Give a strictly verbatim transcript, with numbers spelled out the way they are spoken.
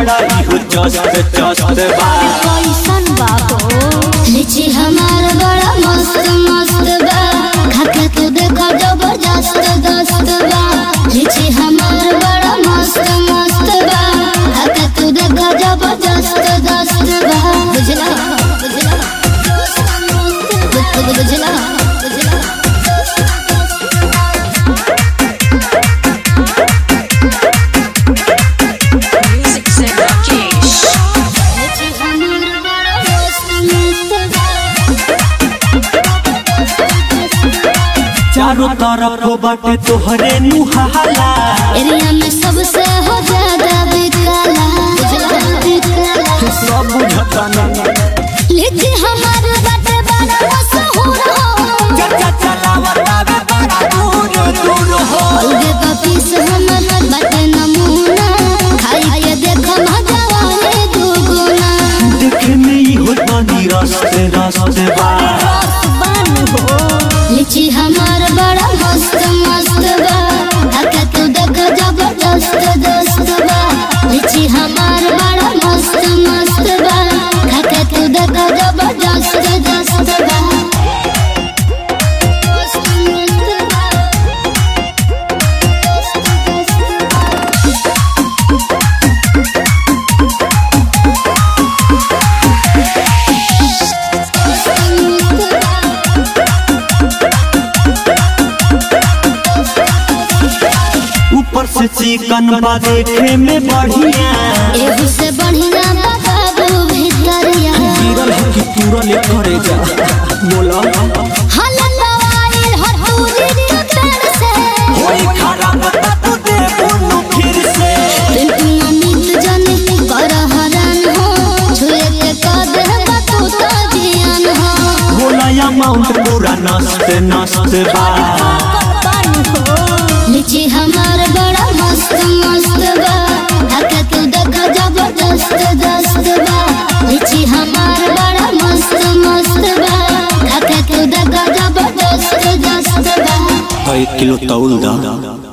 बड़ा इहो जस्त जस्त बा कैसन बाबो लीची हमार बड़ा मस्त मस्त बा खाके तू देखो जबरदस्त दस्त बा लीची हमार बड़ा मस्त मस्त बा खाके तू देखो जबरदस्त दस्त बा बुझला बुझला बुझला चारों तरफ बाटे तोहरे नुहाला एरिया में सबसे हो ज्यादा बिकाला सब बुझता ना लीची हमार बाटे बड़ा मशहूर हो चचा चलावता बे बड़ा दूर दूर हो अलगे पपीस हमर बाटे नमूना खाई के देख मजा आवे दुगुना देखे में ही होता नी रास्ते रास्ते बा लीची हमार बड़ा मस्त मस्त बा खाके तू देख जबरदस्त दस्त बा लीची हमार बड़ा मस्त मस्त बा खाके तू देख जबरदस्त दस्त बा ऊपर से चिकन बा देखे में बढ़िया एहू से बढ़िया बाबू भितरिया गिरल है कि तुरल करे जा बोला हलन दवाई हटूरी कतर से होई खराब तू दे बोलू फिर से पिंटू अमित जाने कर हरान हो छुए के कद तू तो जियान हो बोला अमाउंट पूरा नस्त नस्त बा लीची हमार बड़ा मस्त मस्त बा खाके तू देख जबरदस्त दस्त बा लीची हमार बड़ा मस्त मस्त बा खाके तू देख जबरदस्त दस्त बा एक किलो तौल दा।